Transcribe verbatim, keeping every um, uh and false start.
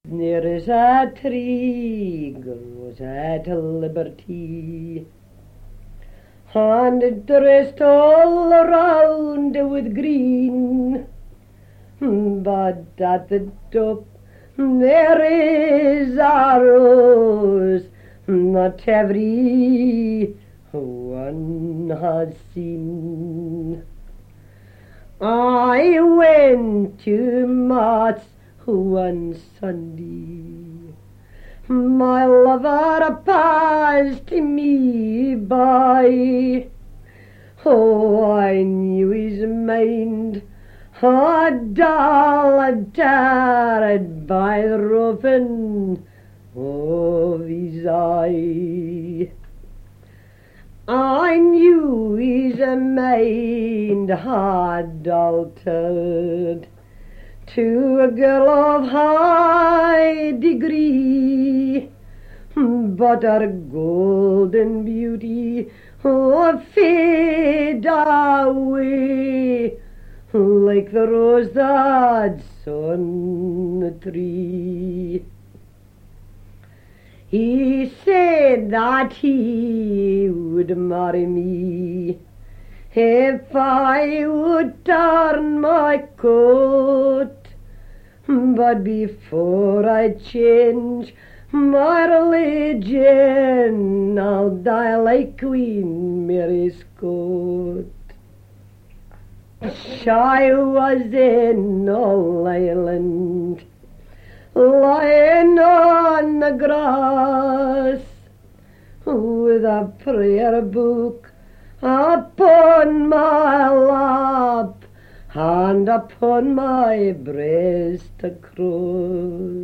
There is a tree grows at liberty, and it dressed all around with green, but at the top there is a rose that every one has seen. I went to Mass one Sunday, my lover passed me by. Oh, I knew his mind had dull tarred by the roving of his eye. I knew his mind had altered to a girl of high degree, but her golden beauty oh, fade away like the rose that's on the tree. He said that he would marry me if I would turn my coat, but before I change my religion, I'll die like Queen Mary Scott. I was in All Ireland, lying on the grass, with a prayer book upon my lap, and upon my breast a cross.